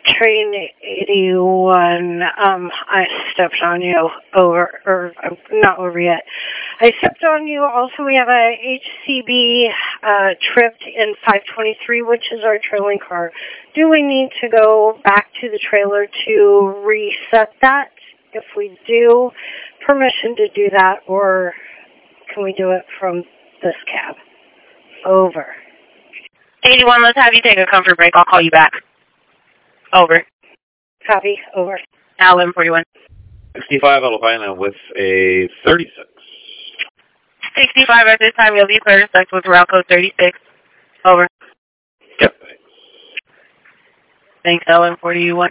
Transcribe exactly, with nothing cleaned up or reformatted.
Train eighty-one, um, I stepped on you over, or uh, not over yet. I stepped on you. Also, we have a H C B uh, tripped in five twenty-three, which is our trailing car. Do we need to go back to the trailer to reset that? If we do, permission to do that, or can we do it from this cab? Over. eighty-one, let's have you take a comfort break. I'll call you back. Over. Copy. Over. Alan forty-one. sixty-five Alpina with a thirty-six. sixty-five at this time, you'll be clear to sex with route code thirty-six. Over. Yep, thanks. Thanks, Alan forty-one.